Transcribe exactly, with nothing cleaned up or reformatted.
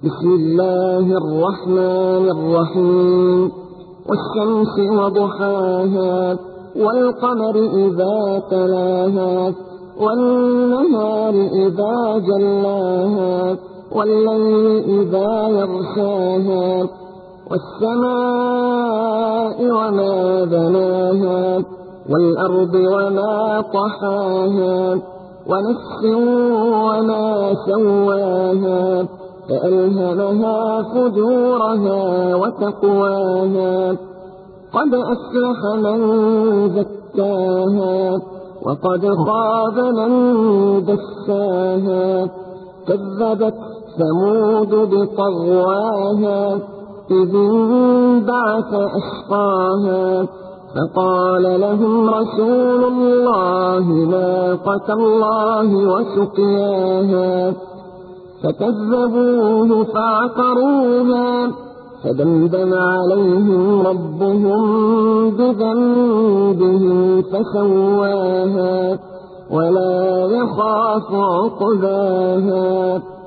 بسم الله الرحمن الرحيم والشمس وضحاها والقمر إذا تلاها والنهار إذا جلاها والليل إذا يغشاها والسماء وما بناها والأرض وما طحاها ونفس وما سواها فألهمها فجورها وتقواها قد أفلح من زكاها وقد خاب من دساها كذبت ثمود بطغواها إذ انبعث أشقاها فقال لهم رسول الله ناقة الله وسقياها فكذبوه فعقروها فدمدم عليهم ربهم بذنبهم فسواها ولا يخاف عقباها